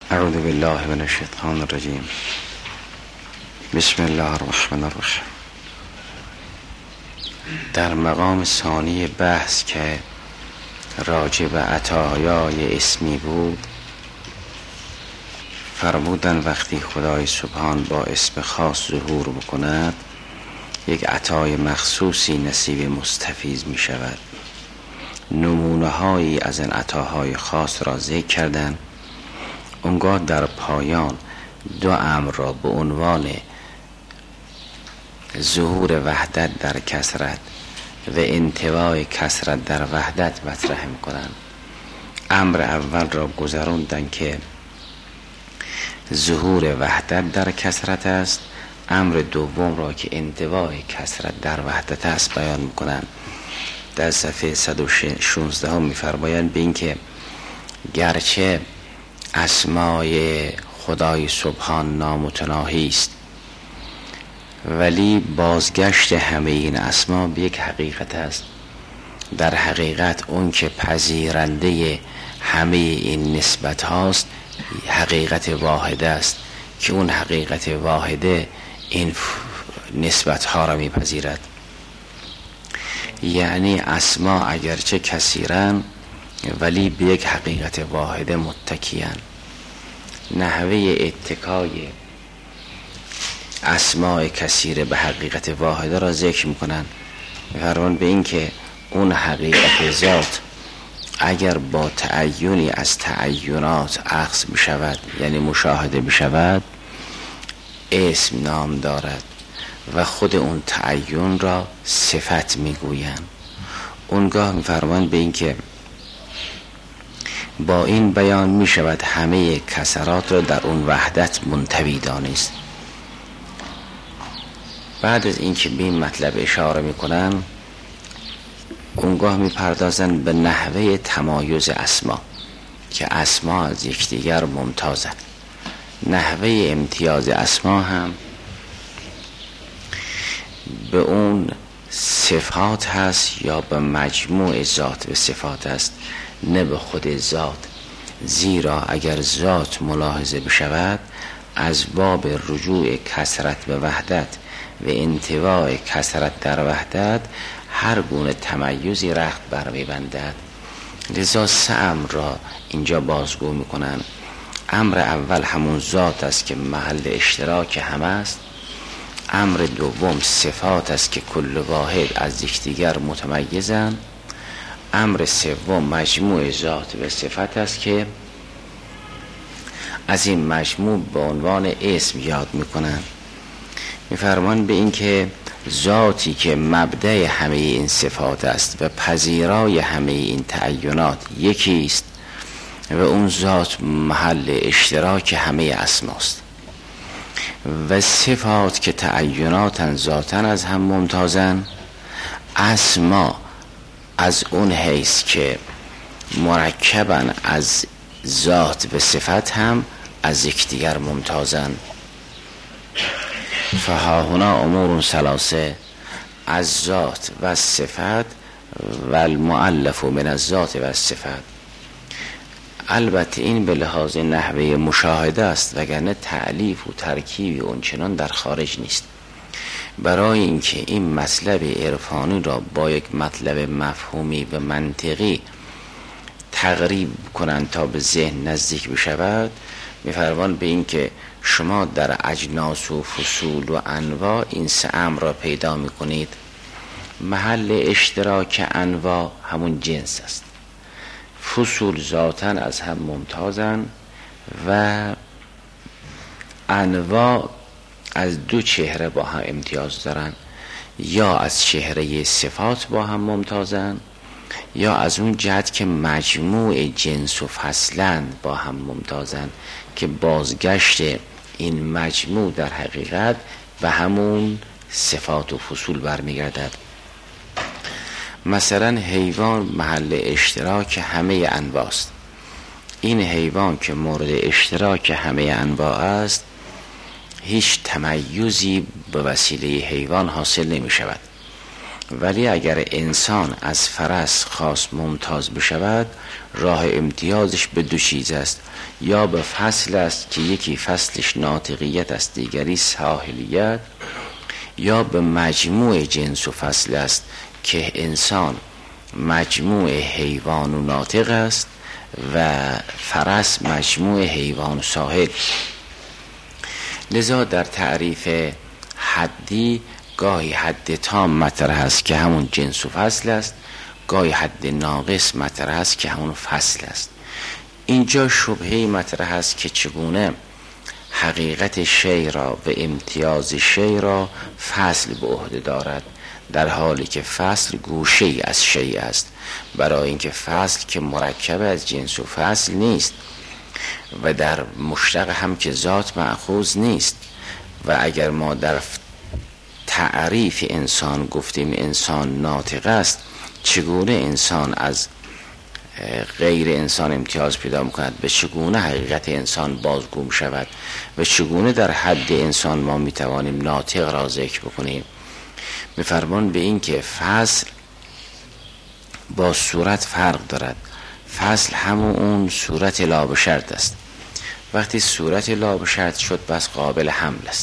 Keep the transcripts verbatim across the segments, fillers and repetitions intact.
اعوذ بالله من الشیطان الرجیم. بسم الله الرحمن الرحیم. در مقام ثانی بحث که راجع به عطایای اسمی بود، فرمودن وقتی خدای سبحان با اسم خاص ظهور بکند یک عطای مخصوصی نصیب مستفیض می شود. نمونه هایی از این عطاهای خاص را ذکر کردن. اونگاه در پایان دو امر را به عنوان ظهور وحدت در کثرت و انطباع کثرت در وحدت مطرح میکنند. امر اول را گذراندن که ظهور وحدت در کثرت است، امر دوم را که انطباع کثرت در وحدت است بیان میکنند. در صفحه صد و شانزده هم میفرمایند به این که گرچه اسمای خدای سبحان نامتناهی است، ولی بازگشت همه این اسما به یک حقیقت است. در حقیقت اون که پذیرنده همه این نسبت هاست حقیقت واحده است که اون حقیقت واحده این نسبت ها را میپذیرد. یعنی اسما اگرچه کثیرن ولی به یک حقیقت واحده متکیان. نحوه اتکای اسماء کثیره به حقیقت واحده را ذکر میکنن. میفرمان به این که اون حقیقت ذات اگر با تعینی از تعینات اخذ بشود، یعنی مشاهده بشود، اسم نام دارد و خود اون تعین را صفت میگویند. اونگاه میفرمان به این که با این بیان می شود همه کسرات را در اون وحدت منطوی دانست. بعد از این که به این مطلب اشاره می کنن، اونگاه می پردازن به نحوه تمایز اسما که اسما از یکدیگر ممتازند. نحوه امتیاز اسما هم به اون صفات هست یا به مجموع ذات و صفات است، نه به خود ذات. زیرا اگر ذات ملاحظه بشود از باب رجوع کثرت به وحدت و انطباع کثرت در وحدت هر گونه تمیزی رخت بر می‌بندد. لذا سه امر را اینجا بازگو میکنن. امر اول همون ذات است که محل اشتراک همه است. امر دوم صفات است که کل واحد از یکدیگر متمیزند. امر سوم مجموع ذات و صفت است که از این مجموع به عنوان اسم یاد میکنن. میفرمان به این که ذاتی که مبدأ همه این صفات است و پذیرای همه این تعینات یکی است و اون ذات محل اشتراک همه اسماست، و صفات که تعیناتن ذاتن از هم ممتازن، اسما از اون حیث که مرکبن از ذات و صفت هم از یکدیگر ممتازن. فها هنا امور ثلاثه، از ذات و صفت و المؤلف من الذات و صفت. البته این به لحاظ نحوه مشاهده است، وگرنه تعلیف و ترکیب اون چنان در خارج نیست. برای اینکه این مطلب عرفانی را با یک مطلب مفهومی و منطقی تقریب کنند تا به ذهن نزدیک بشود، میفرمان به این که شما در اجناس و فصول و انواع این سه امر را پیدا میکنید. محل اشتراک انواع همون جنس است. فصول ذاتن از هم ممتازن و انواع از دو چهره با هم امتیاز دارن، یا از چهره صفات با هم ممتازن، یا از اون جهت که مجموع جنس و فصلند با هم ممتازن که بازگشت این مجموع در حقیقت به همون صفات و فصول برمیگردد. مثلا حیوان محل اشتراک همه انواع است. این حیوان که مورد اشتراک همه انواع است هیچ تمیزی به وسیله حیوان حاصل نمی شود. ولی اگر انسان از فرس خواست ممتاز بشود، راه امتیازش به دو چیز است: یا به فصل است که یکی فصلش ناطقیت است، دیگری ساحلیت، یا به مجموع جنس و فصل است که انسان مجموع حیوان و ناطق است و فرس مجموع حیوان و ساحل. لذا در تعریف حدی گاهی حد تام مطرح است که همون جنس و فصل است، گاهی حد ناقص مطرح است که همون فصل است. اینجا شبهه‌ای مطرح است که چگونه حقیقت شیء را و امتیاز شیء را فصل به عهده دارد، در حالی که فصل گوشه‌ای از شیء است، برای اینکه فصل که مرکب از جنس و فصل نیست و در مشتق هم که ذات مأخوذ نیست. و اگر ما در تعریف انسان گفتیم انسان ناطق است، چگونه انسان از غیر انسان امتیاز پیدا میکند؟ به چگونه حقیقت انسان بازگو میشود؟ و چگونه در حد انسان ما میتوانیم ناطق را ذکر بکنیم؟ میفرمان به این که فصل با صورت فرق دارد. فصل همون اون صورت لا به شرط است. وقتی صورت لا به شرط شد بس قابل حمل است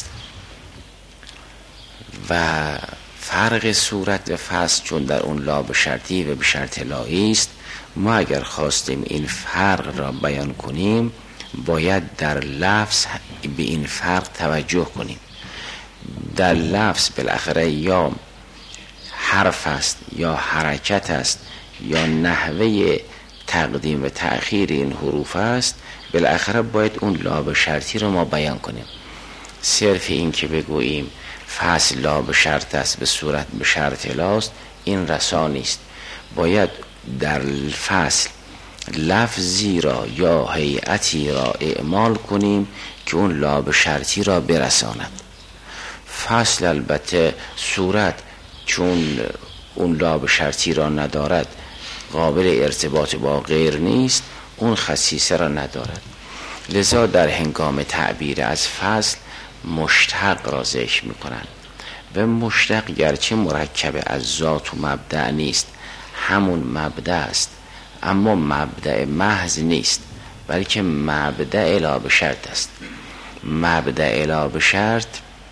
و فرق صورت و فصل چون در اون لا به شرطی و به شرط لایی است، ما اگر خواستیم این فرق را بیان کنیم باید در لفظ به این فرق توجه کنیم. در لفظ بالاخره یا حرف است یا حرکت است یا نحوه تقدیم و تأخیر این حروف است، بالاخره باید اون لا به شرطی رو ما بیان کنیم. صرف این که بگوییم فصل لا به شرط است به صورت به شرط لاست، این رسا نیست. باید در فصل لفظی را یا هیئتی را اعمال کنیم که اون لا به شرطی را برساند. فصل البته صورت چون اون لا به شرطی را ندارد، قابل ارتباط با غیر نیست، اون خصیصه را ندارد. لذا در هنگام تعبیر از فصل مشتق را ذکر میکنند و مشتق گرچه مرکب از ذات و مبدأ نیست، همون مبدأ است، اما مبدأ محض نیست، بلکه مبدأ لا به شرط است. مبدأ لا به شرط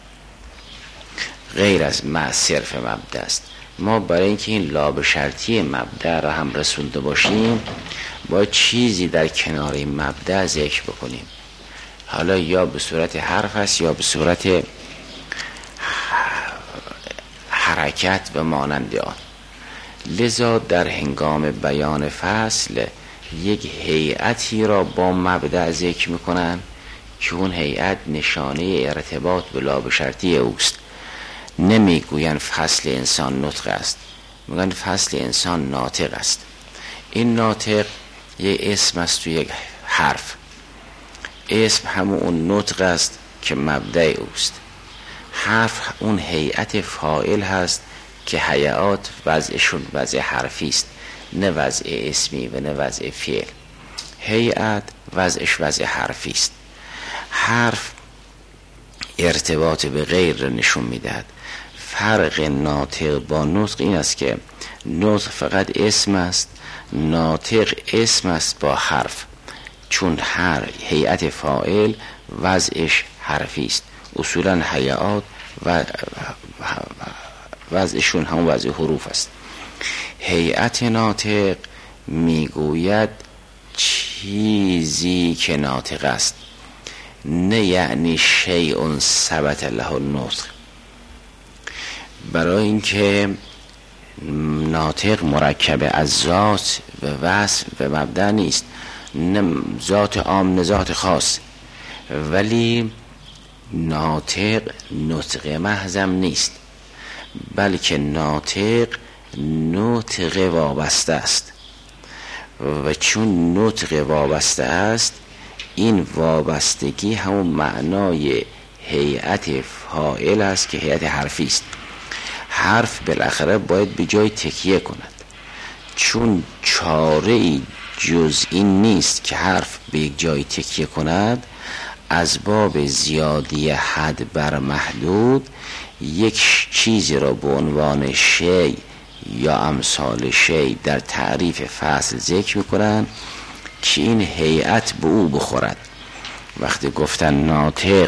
غیر از ما صرف مبدأ است. ما برای اینکه این لا به شرطی مبدأ را هم رسونده باشیم باید چیزی در کنار این مبدأ ذکر بکنیم، حالا یا به صورت حرف است یا به صورت حرکت و مانند آن. لذا در هنگام بیان فصل یک هیئتی را با مبدأ ذکر میکنن که اون هیئت نشانه ارتباط به لا به شرطی اوست. نمیگوین فصل انسان نطق است، میگن فصل انسان ناطق است. این ناطق یک اسم است تو یک حرف. اسم همون اون نطق است که مبدأ اوست. حرف اون هیئت فاعل هست که هیئات وضعشون وضع حرفی است، نه وضع اسمی و نه وضع فعل. هیئت وضعش وضع حرفی است. حرف ارتباط به غیر را نشون میدهد. فرق ناطق با نطق این است که نطق فقط اسم است، ناطق اسم است با حرف، چون هر هیئت فاعل وضعش حرفی است. اصولا هیئات و وضعشون هم وضع حروف است. هیئت ناطق میگوید چیزی که ناطق است، نه یعنی شیء ثبت له النطق. برای اینکه ناطق مرکب از ذات و وصف و مبدأ نیست، نه ذات عام نه ذات خاص، ولی ناطق نطق محضم نیست، بلکه ناطق نطق وابسته است و چون نطق وابسته است این وابستگی همون معنای هیئت فاعل است که هیئت حرفی است. حرف بالاخره باید به جای تکیه کند، چون چاره ای جز این نیست که حرف به یک جای تکیه کند، از باب زیادی حد بر محدود یک چیزی را به عنوان شی یا امثال شی در تعریف فصل ذکر میکنن که این هیئت به او بخورد. وقتی گفتن ناطق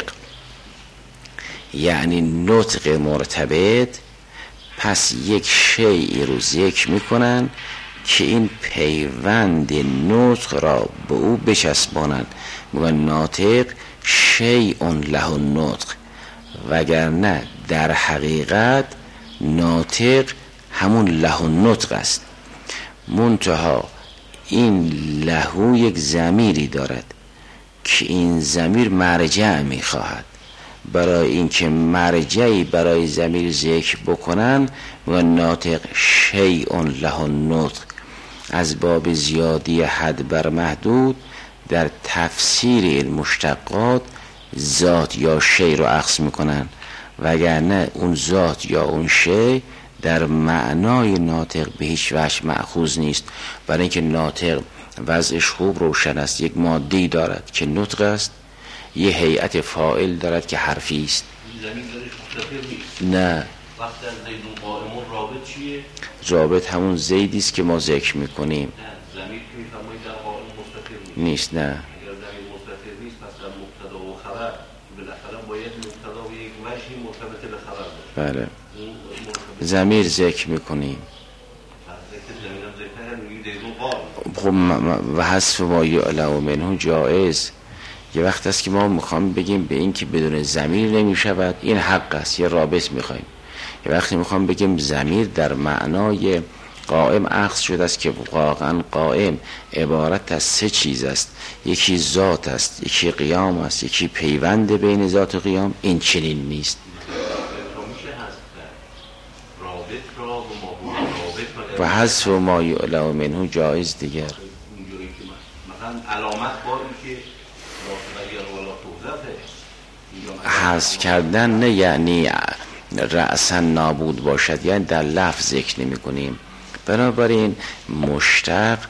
یعنی نطق مرتبط، پس یک شیئی رو ذکر میکنن که این پیوند نطق را به او بچسبانند. میگن ناطق شیء له النطق، وگرنه در حقیقت ناطق همون له النطق است. منتها این لهو یک ضمیری دارد که این ضمیر مرجع میخواهد. برای اینکه مرجعی برای ضمیر ذکر بکنن میگن ناطق شیء له النطق. از باب زیادی حد بر محدود در تفسیر این مشتقات ذات یا شی رو اخذ میکنن، وگرنه اون ذات یا اون شی در معنای ناطق به هیچ وجه مأخوذ نیست. برای اینکه ناطق وضعش خوب روشن است، یک ماده‌ای دارد که نطق است، یه هیئت فاعل دارد که حرفی است. نه، وقتی از زیدون قائمون رابط چیه؟ رابط همون زیدی است که ما ذکر میکنیم. نه، ضمیر که میفرمایید در قائم مستتر نیست. نه، اگر ضمیر مستتر نیست پس در مبتدا و خبر بالاخره باید مبتدا و یک وجهی مرتبط به خبر باشه. بله، ضمیر ذکر میکنیم. خب و حذف ما یعلم منه جایز. یه وقت است که ما میخوام بگیم به این که بدون ضمیر نمیشود، این حق است، یه رابط میخوایم. یه وقتی میخوام بگیم ضمیر در معنای قائم اخذ شده است که واقعا قائم عبارت از سه چیز است، یکی ذات است، یکی قیام است، یکی پیوند بین ذات و قیام. این چنین نیست. و حذف ما یعلم منه جایز دیگر. مثلا علامت با این که حذف کردن نه یعنی رأسا نابود باشد، یعنی در لفظ ذکر نمی کنیم. بنابراین مشتق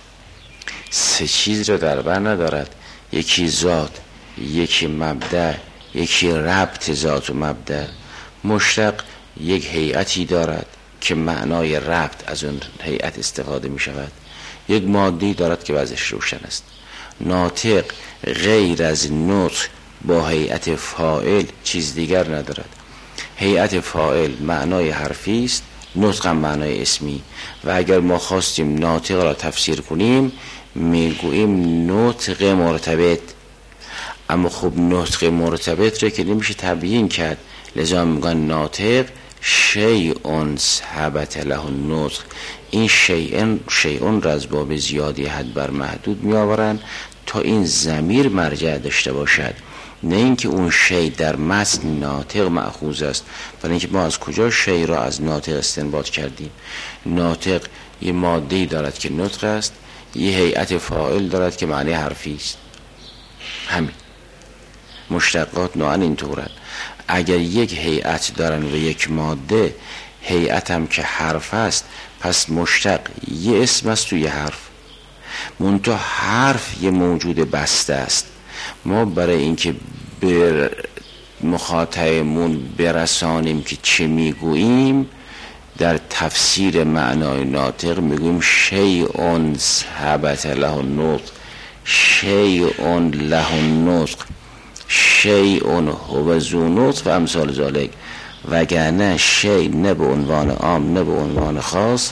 سه چیز رو در بر ندارد، یکی ذات، یکی مبدأ، یکی ربط ذات و مبدأ. مشتق یک هیئتی دارد که معنای ربط از اون هیئت استفاده می شود، یک ماده‌ای دارد که وضعش روشن است. ناطق غیر از نطق با هیئت فاعل چیز دیگر ندارد. هیئت فاعل معنای حرفی است، نطق هم معنای اسمی. و اگر ما خواستیم ناطق را تفسیر کنیم میگوییم نطق مرتبط. اما خب نطق مرتبط را که نمیشه تبیین کرد، لذا میگن ناطق شیء ثبت له النطق. این شیء شیء را از باب زیادی حد بر محدود می آورن تا این ضمیر مرجع داشته باشد، نه اینکه اون شی در متن ناطق مأخوذ است. برای اینکه ما از کجا شی را از ناطق استنباط کردیم؟ ناطق یه ماده‌ای دارد که نطق است، یه هیئت فاعل دارد که معنی حرفی است. همین مشتقات نوعا اینطورند. اگر یک هیئت دارن و یک ماده، هیئت هم که حرف است، پس مشتق یه اسم است تو یه حرف. منتها حرف یه موجود بسته است. ما برای اینکه بر مخاطبمون برسانیم که چه میگوییم، در تفسیر معنای ناطق میگوییم شیء ثبت له النطق، شیء له النطق، شیء هو ذو نطق و امثال ذالک. وگرنه شی نه به عنوان عام نه به عنوان خاص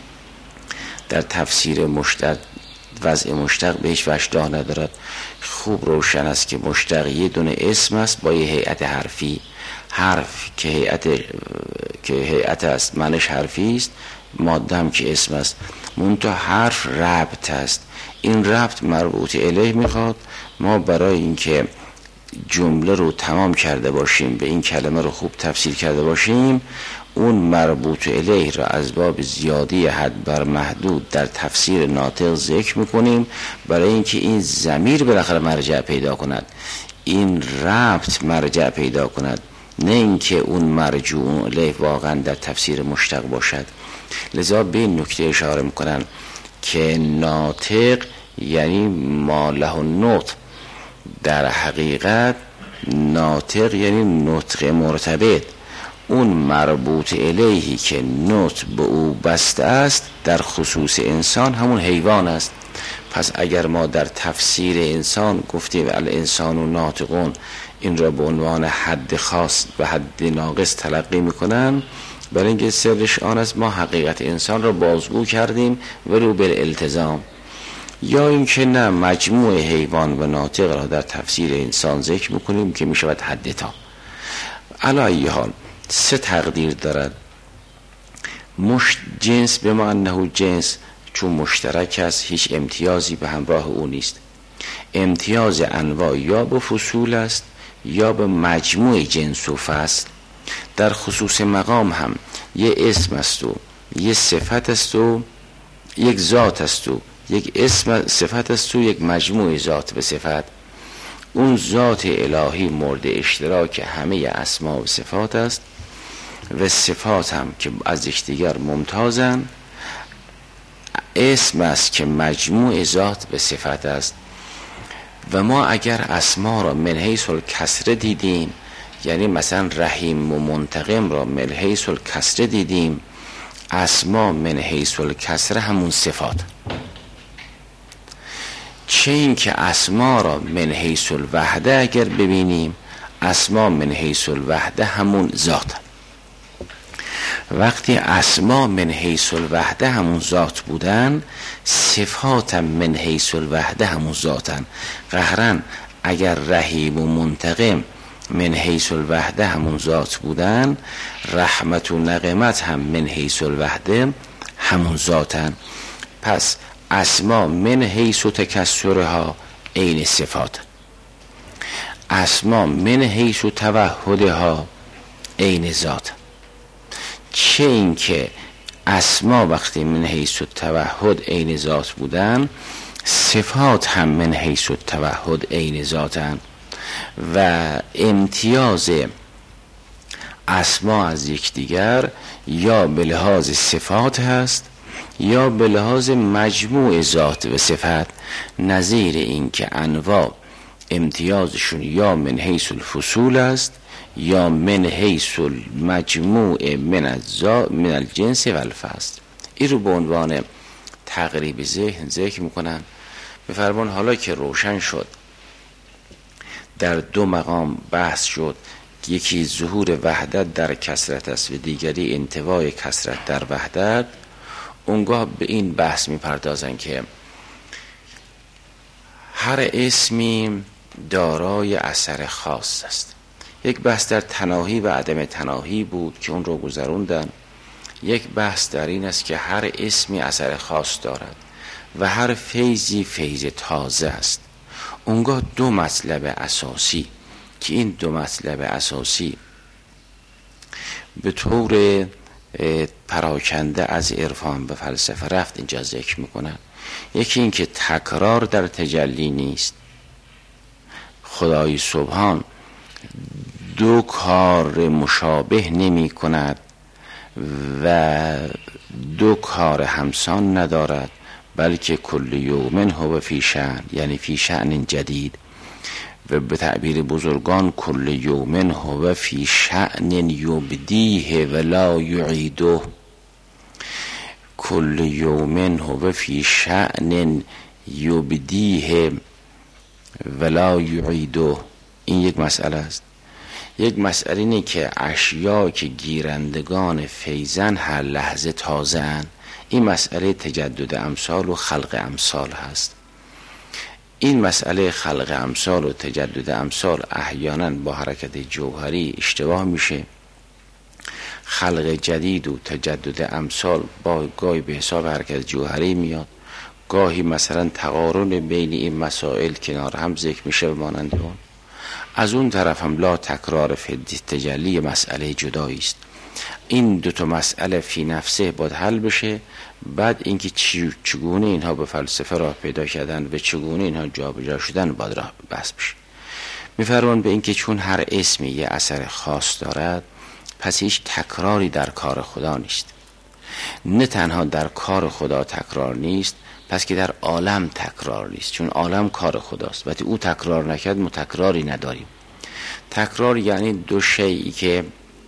در تفسیر مشتق وضع مشتق به هیچ وجه راه ندارد. خوب روشن است که مشتق یه دونه اسم است با یه هیئت حرفی. حرف که هیئت که هیئت است معنیش حرفی است، ماده هم که اسم است. منتها حرف ربط است. این ربط مربوط الیه میخواد. ما برای اینکه جمله رو تمام کرده باشیم، به این کلمه رو خوب تفسیر کرده باشیم، اون مربوط الیه را از باب زیادی حد بر محدود در تفسیر ناطق ذکر میکنیم، برای اینکه این ضمیر بالاخره مرجع پیدا کند، این ربط مرجع پیدا کند، نه اینکه اون مرجوع الیه واقعا در تفسیر مشتق باشد. لذا به این نکته اشاره میکنن که ناطق یعنی ما له النطق، در حقیقت ناطق یعنی نطق مرتبط، اون مربوط الیهی که نطق به او بسته است در خصوص انسان همون حیوان است. پس اگر ما در تفسیر انسان گفتیم الانسان و ناطقون، این را به عنوان حد خاص و حد ناقص تلقی میکنن، برای اینکه سرش آن است ما حقیقت انسان را بازگو کردیم ولو بالالتزام. یا اینکه نه، مجموع حیوان و ناطق را در تفسیر انسان ذکر میکنیم که میشود حد تا. علی ای حال سه تقدیر دارد. مشت جنس به معنی جنس، چون مشترک است هیچ امتیازی به همراه او نیست. امتیاز انواع یا به فصول است یا به مجموع جنس و فصل. در خصوص مقام هم یه اسم است و یه صفت است و یک ذات است و یک اسم صفت است و یک مجموع ذات به صفت. اون ذات الهی مورد اشتراک همه اسما و صفات است و صفات هم که از یکدیگر ممتازند. اسم است که مجموع ذات به صفت است. و ما اگر اسما را من حیث الکسره دیدیم، یعنی مثلا رحیم و منتقم را من حیث الکسره دیدیم، اسما من حیث الکسره همون صفات. چه این که اسما را من حیث الوحده اگر ببینیم، اسما من حیث الوحده همون ذات. وقتی اسما من حیث الوحده همون ذات بودن، صفات من حیث الوحده همون ذاتن. قهرن اگر رحیم و منتقم من حیث الوحده همون ذات بودن، رحمت و نقمت هم من حیث الوحده همون ذاتن. پس اسما من حیث و تکسرها عین صفات، اسما من حیث و توحدها عین ذات. چه این که اسما وقتی من حیث و توحد عین ذات بودن، صفات هم من حیث و توحد عین ذاتن. و امتیاز اسما از یکدیگر یا به لحاظ صفات هست یا به لحاظ مجموع ذات و صفت. نظیر این که انواع امتیازشون یا من حیث الفصول است یا من حیث المجموع من الذات من الجنس و الفصل. این رو به عنوان تقریب ذهن ذکر میکنن. بفرمان حالا که روشن شد در دو مقام بحث شد، یکی ظهور وحدت در کثرت است و دیگری انطوای کثرت در وحدت، اونگاه به این بحث میپردازن که هر اسمی دارای اثر خاص است. یک بحث در تناهی و عدم تناهی بود که اون رو گذروندن. یک بحث در این است که هر اسمی اثر خاص دارد و هر فیضی فیض تازه است. اونگاه دو مطلب اساسی که این دو مطلب اساسی به طور پراکنده از عرفان به فلسفه رفت اینجا ذکر میکنن. یکی این که تکرار در تجلی نیست. خدای سبحان دو کار مشابه نمی کند و دو کار همسان ندارد، بلکه کل یومن هو فی شأن، یعنی فی شأن جدید. و به تعبیر بزرگان کل یومن هو فی شأن یبدیه ولا یعیده. کل یومن هو فی شأن یبدیه ولا یعیده. این یک مسئله است. یک مسئله اینه که اشیا که گیرندگان فیضن هر لحظه تازه اند. این مسئله تجدد امثال و خلق امثال هست. این مسئله خلق امثال و تجدد امثال احیانا با حرکت جوهری اشتباه میشه. خلق جدید و تجدد امثال با گاهی به حساب حرکت جوهری میاد، گاهی مثلا تقارن بین این مسائل کنار هم ذکر میشه به مانند اون. از اون طرف هم لا تکرار فی تجلی مسئله جدایی است. این دو تا مسئله فی نفسه باید حل بشه. بعد اینکه چگونه اینها به فلسفه راه پیدا کردن و چگونه اینها جابجا شدن باید راه بحث بشه. میفرمان به اینکه چون هر اسمی یه اثر خاص دارد، پس هیچ تکراری در کار خدا نیست. نه تنها در کار خدا تکرار نیست، پس که در عالم تکرار نیست، چون عالم کار خداست. وقتی او تکرار نکرد ما تکراری نداریم. تکرار یعنی دو شیئی که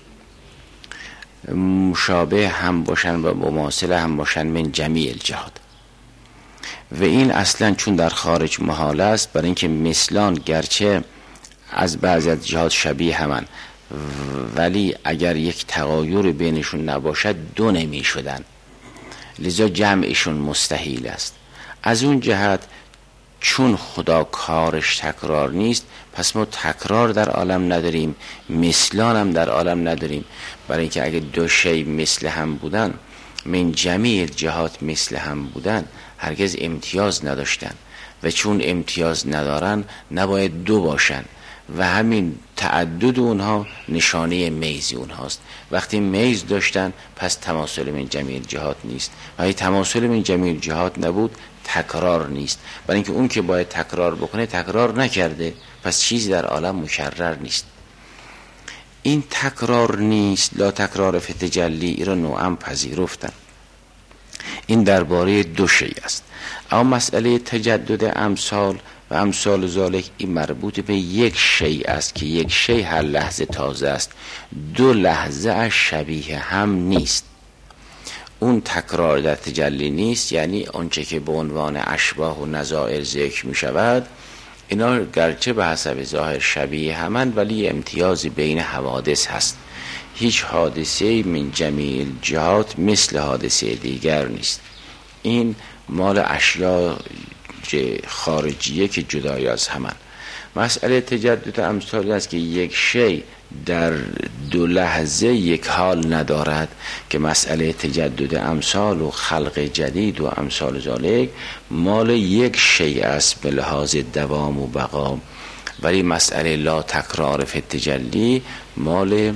مشابه هم باشن و مماثل هم باشن من جمیع الجهات. و این اصلا چون در خارج محال است، برای اینکه مثلان گرچه از بعضی از جهات شبیه همن، ولی اگر یک تغایر بینشون نباشد دو نمی شدن، لذا جمعشون مستحیل است. از اون جهت چون خدا کارش تکرار نیست، پس ما تکرار در عالم نداریم، مثلان هم در عالم نداریم. برای اینکه اگه دو شی مثل هم بودن، من جمیع جهات مثل هم بودن، هرگز امتیاز نداشتن و چون امتیاز ندارن نباید دو باشن و همین تعدد اونها نشانه میز اونهاست. وقتی میز داشتن پس تماثل من جمیع جهات نیست، وقتی تماثل من جمیع جهات نبود تکرار نیست. برای اینکه اون که باید تکرار بکنه تکرار نکرده، پس چیزی در عالم مکرر نیست. این تکرار نیست، لا تکرار فی تجلی، این را نوعا پذیرفتن. این درباره دو شی است. اما مسئله تجدد امثال و امثال ذالک این مربوط به یک شی است که یک شی هر لحظه تازه است، دو لحظه اش شبیه هم نیست. اون تکرار در تجلی نیست، یعنی آنچه که به عنوان اشباح و نظائر ذکر می شود اینا گرچه به حسب ظاهر شبیه همند ولی امتیازی بین حوادث هست. هیچ حادثه من جمیع جهات مثل حادثه دیگر نیست. این مال اشیاء خارجیه که جدای از همن. مسئله تجدد امثال است که یک شی در دو لحظه یک حال ندارد، که مسئله تجدد امثال و خلق جدید و امثال ذالک مال یک شی است به لحاظ دوام و بقا، ولی مسئله لا تکرار فی تجلی مال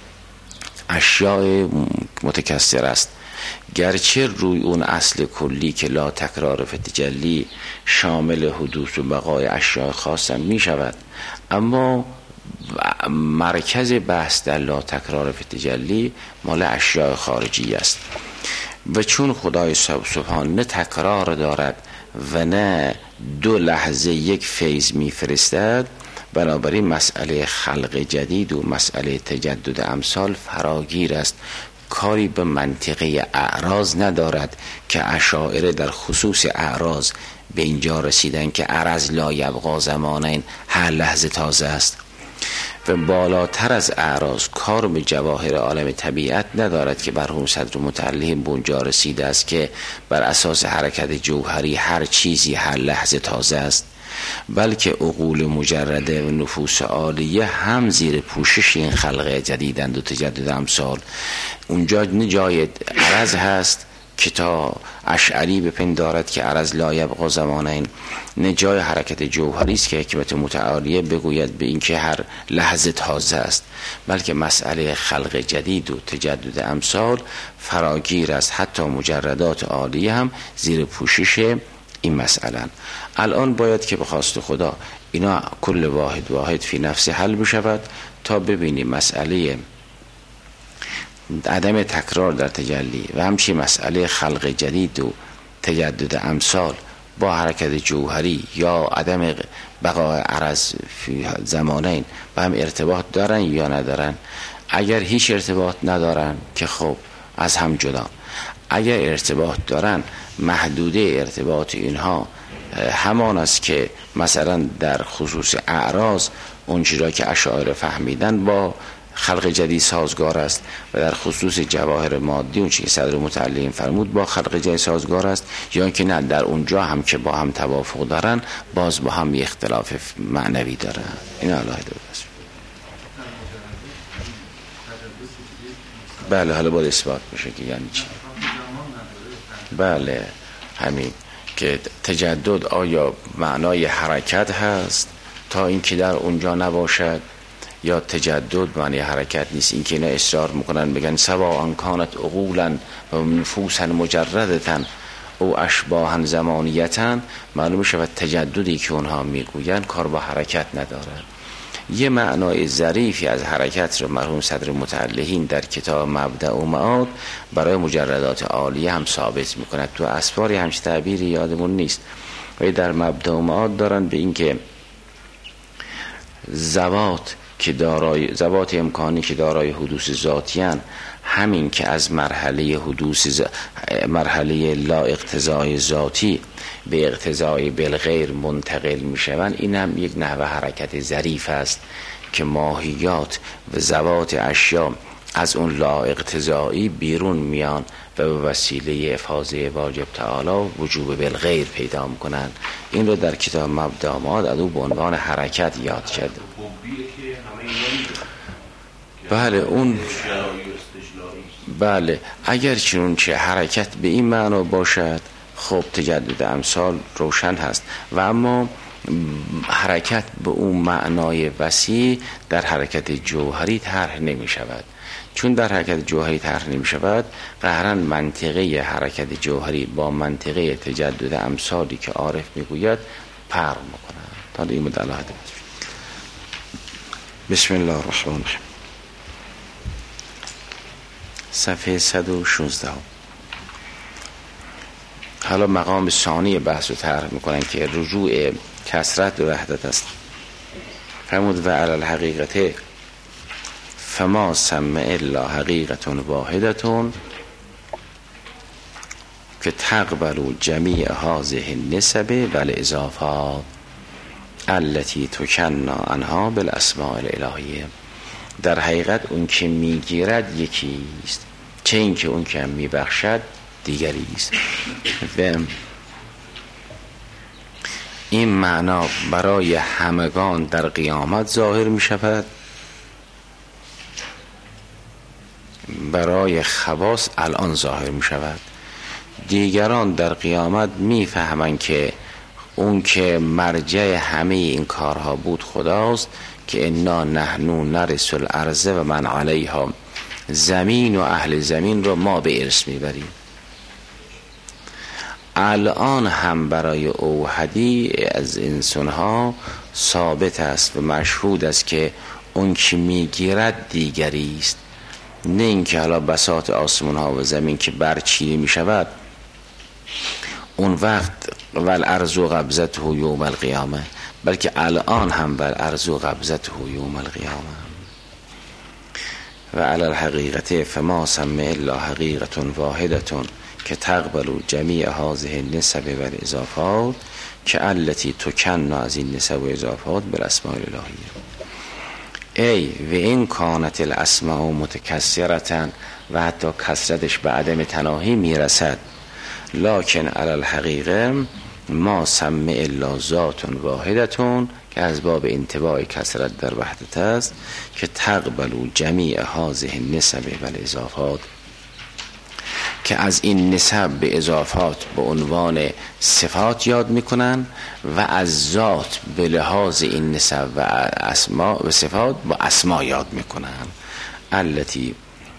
اشیاء متکثر است. گرچه روی اون اصل کلی که لا تکرار فی تجلی شامل حدوث و بقای اشیاء خاصه می شود، اما مرکز بحث در لا تکرار فی تجلی مال اشیاء خارجی است. و چون خدای سبحانه تکرار دارد و نه دو لحظه یک فیض می فرستد، بنابراین مسئله خلق جدید و مسئله تجدد امثال فراگیر است، کاری به منطقه اعراض ندارد که اشاعره در خصوص اعراض به اینجا رسیدن که عرض لا یبقا زمانین، هر لحظه تازه است. و بالاتر از اعراض کار به جواهر عالم طبیعت ندارد که برهم صدر متعلم به اونجا رسیده است که بر اساس حرکت جوهری هر چیزی هر لحظه تازه است، بلکه عقول مجرده و نفوس عالیه هم زیر پوشش این خلق جدیدند و تجدد امثال. اونجا نه جای عرض هست که تا اشعری بپندارد که عرض لا یبقا زمانین، نه جای حرکت جوهری است که حکمت متعالیه بگوید به این که هر لحظه تازه است، بلکه مسئله خلق جدید و تجدد امثال فراگیر است. حتی مجردات عالیه هم زیر پوشش این مسئله. الان باید که به خواست خدا اینا کل واحد واحد فی نفس حل بشود تا ببینیم مسئله عدم تکرار در تجلی و همچنین مسئله خلق جدید و تجدد امثال با حرکت جوهری یا عدم بقای عرض فی زمانین با هم ارتباط دارن یا ندارن. اگر هیچ ارتباط ندارن که خب از هم جدا، اگر ارتباط دارن محدوده ارتباط اینها همان است که مثلا در خصوص اعراض اونچه را که اشاعره فهمیدن با خلق جدید سازگار است و در خصوص جواهر مادی اونچه که صدر متعلم فرمود با خلق جدید سازگار است، یا اینکه نه در اونجا هم که با هم توافق دارن باز با هم اختلاف معنوی دارن. این الله دست. بله حالا باید اثبات بشه که یعنی چی. بله همین که تجدد آیا معنای حرکت هست تا اینکه در اونجا نباشد، یا تجدد معنی حرکت نیست. این که اینا اصرار میکنن بگن سوا ان کانت عقولا و نفوسا مجردتن او اشباها زمانیتن، معلوم شود تجددی که اونها میگوین کار با حرکت ندارد. یه معنای ظریفی از حرکت رو مرحوم صدر متعلهین در کتاب مبدأ و معاد برای مجردات عالیه هم ثابت میکند. تو اسفاری همچین تعبیری یادمون نیست، ولی در مبدأ و معاد دارن به این که ذوات که دارای ذوات امکانی که دارای حدوث ذاتیان، همین که از مرحله حدوث ز... مرحله لا اقتضای ذاتی به اقتضای بالغیر منتقل میشوند، این هم یک نحوه حرکت ظریف است که ماهیات و ذوات اشیا از اون لا اقتضایی بیرون میان و به وسیله افاضه واجب تعالی وجوب بالغیر پیدا میکنن. این رو در کتاب مبدأ معاد از او به عنوان حرکت یاد کرده. بله اون بله اگر چنون چه حرکت به این معنا باشد خب تجدد امثال روشن هست، و اما حرکت به اون معنای وسیع در حرکت جوهری طرح نمی شود. چون در حرکت جوهری طرح نمی شود، قهراً منطقه حرکت جوهری با منطقه تجدد امثالی که عارف میگوید فرق میکنند. تا این مدلات بسم الله الرحمن الرحیم. صفحه صد و شانزده. حالا مقام ثانی بحث رو طرح میکنن که رجوع کثرت و وحدت است. فرمود و علی الحقیقت فما سمع الا حقیقت واحدتون که تقبل جمیع هذه النسب و الاضافات التي تکنا عنها بالاسماء الالهیه. در حقیقت اون که میگیرد یکیست، چه این که اون که میبخشد دیگری است. و این معنا برای همگان در قیامت ظاهر می شود، برای خواص الان ظاهر می شود. دیگران در قیامت می فهمند که اون که مرجع همه این کارها بود خداست، که انا نحنو نرث الارض و من علیها، زمین و اهل زمین رو ما به ارث میبریم. الان هم برای اوحدی از انسانها ثابت است و مشهود است که اون که میگیرد دیگری است، نه اینکه حالا بساط آسمان ها و زمین که برچیده می شود اون وقت والارض قبضته یوم القیامه، بلکه الان هم والارض قبضته یوم القیامه. و علی الحقیقت فما سمع الا حقیقت واحدتون که تقبل جمیع هذه النسب و الاضافات که التي تکنا از این نسب و اضافات بالاسماء الالهیه. ای و این کانت الاسماء متکثرتن، و حتی کثرتش به عدم تناهی میرسد، لکن علی الحقیقه ما سمع الا ذات واحدتون که از باب انتباع کثرت در وحدت است، که تقبل جمیع هذه النسب و الاضافات که از این نسب به اضافات به عنوان صفات یاد میکنن و از ذات به لحاظ این نسب و اسما و صفات با اسما یاد میکنن. التي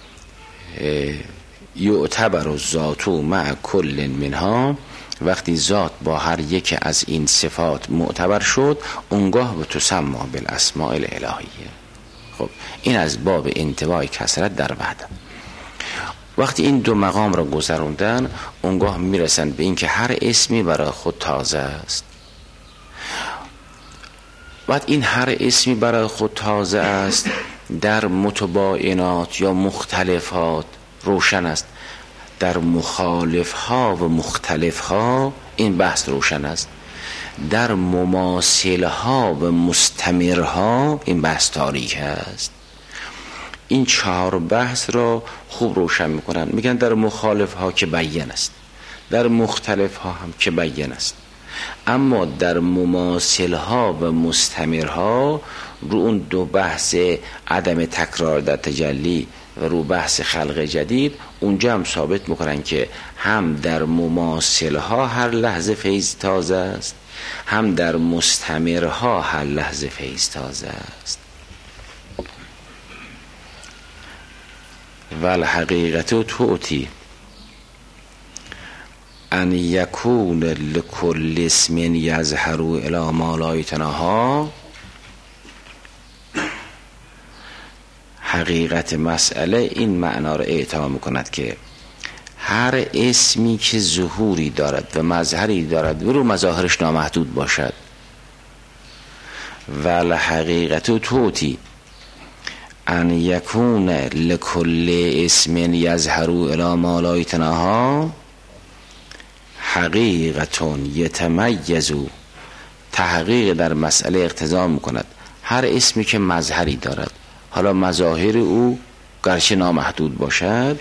یعتبر الذات مع کل منها، وقتی ذات با هر یک از این صفات معتبر شد اونگاه به تسمى بالاسماء الالهیه. خب این از باب انتباع کثرت در وحدت. وقتی این دو مقام را گذروندن اونگاه میرسن به این که هر اسمی برای خود تازه است. بعد این هر اسمی برای خود تازه است در متباینات یا مختلفات روشن است، در مخالفها و مختلفها این بحث روشن است، در مماثلها و مستمرها این بحث تاریک است. این چهار بحث را خوب روشن میکنن، میگن در مخالف ها که بیان است، در مختلف ها هم که بیان است، اما در مماثل ها و مستمر ها رو اون دو بحث عدم تکرار در تجلی و رو بحث خلق جدید اونجا هم ثابت میکنن که هم در مماثل ها هر لحظه فیض تازه است، هم در مستمر ها هر لحظه فیض تازه است. والحقیقت توتی ان یکون لکل اسم یظهر الی ما لا یتناها حقیقت مسئله این معنا را اعطا میکند که هر اسمی که ظهوری دارد و مظهری دارد و رو مظاهرش نامحدود باشد و الحقیقت توتی ان یکون لکل اسم یظهر الی ما لا یتناها حقیقتون یتمیزو. تحقیق در مسئله اقتضا میکند هر اسمی که مظهری دارد، حالا مظاهر او گرچه نامحدود باشد،